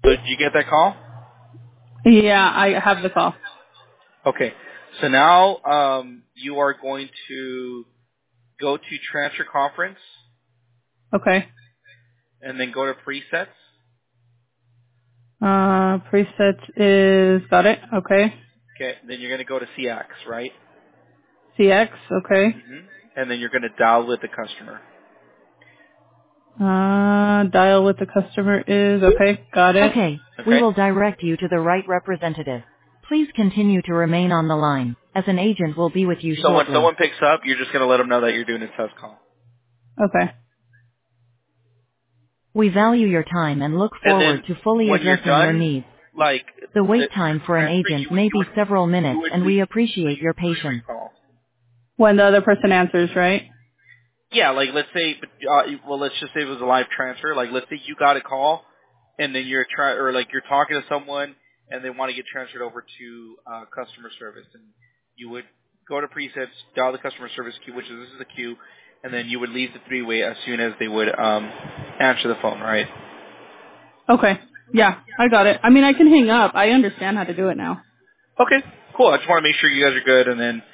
So did you get that call? Yeah, I have the call. Okay. So now you are going to go to Transfer Conference Okay. and then go to Presets. Preset is, got it. Okay. Okay. Then you're going to go to CX, right? CX, okay. And then you're going to dial with the customer. Dial with the customer is, okay, got it. Okay, we Okay. will direct you to the right representative. Please continue to remain on the line, as an agent will be with you So when shortly. someone picks up, you're just going to let them know that you're doing a test call. Okay. We value your time and look And forward then to fully when you're addressing your done, needs. like The the wait time for an transfer, agent may be several you minutes, would and leave we appreciate your a patience. call. When the other person answers, right? Yeah, like let's say, well, let's just say it was a live transfer. Like let's say you got a call, and then you're talking to someone, and they want to get transferred over to customer service, and you would go to presets, dial the customer service queue, which is this is the queue, and then you would leave the three-way as soon as they would answer the phone, right? Okay. Yeah, I got it. I mean, I can hang up. I understand how to do it now. Okay, cool. I just want to make sure you guys are good, and then